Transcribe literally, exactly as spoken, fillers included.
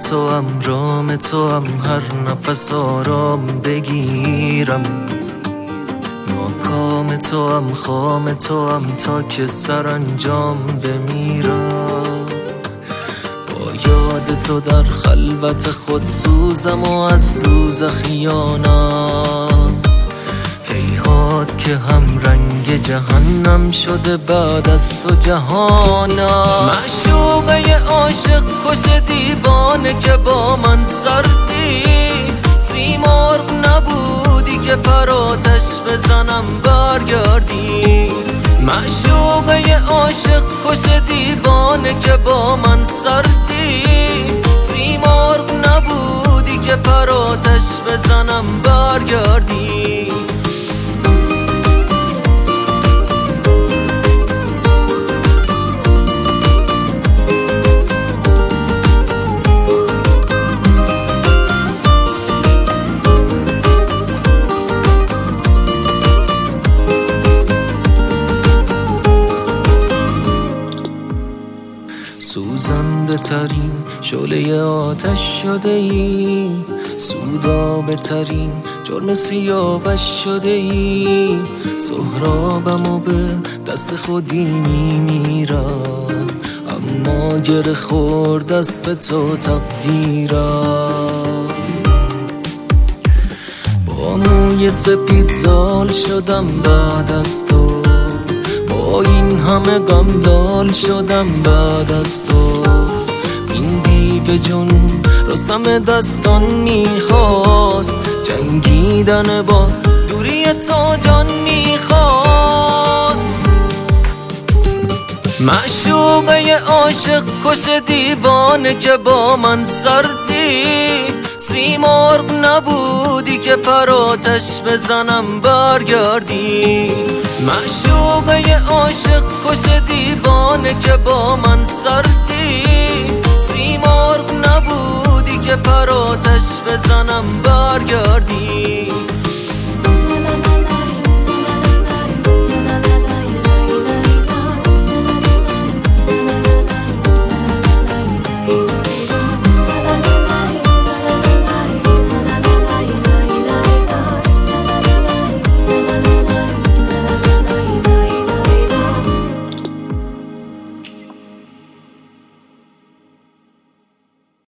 تو هم رام تو هم هر نفس آرام بگیرم، ناکام تو هم خام تو هم تا که سرانجام بمیرم. با یاد تو در خلوت خود سوزم و از دوزخیانم، هیهات که هم رنگ جهنم شده بعد از تو جهانم. معشوقه عاشق کش دیوانه که با من سردی، سیمرغ نبودی که پر آتش بزنم برگردی. معشوقه عاشق کش دیوانه که با من سردی، سیمرغ نبودی که پر آتش بزنم برگردی. سوزنده ترین شعله آتش شده ای، سودابه ترین جرم سیاوش شده ای. سهرابم و به دست خودی میمیرم، اما گره خورد است به تو تقدیرم. با موی سپید زال شدم بعد از تو، با این همه غم لال شدم بعد از تو. این دیو جنون رستم دستان میخواست، جنگیدن با دوری تو جان میخواست. معشوقه عاشق کش دیوانه که با من سردی، سیمرغ نبودی که پر آتش بزنم برگردی. معشوقه عاشق کش دیوانه که با من سردی، سیمرغ نبودی که پر آتش بزنم برگردی.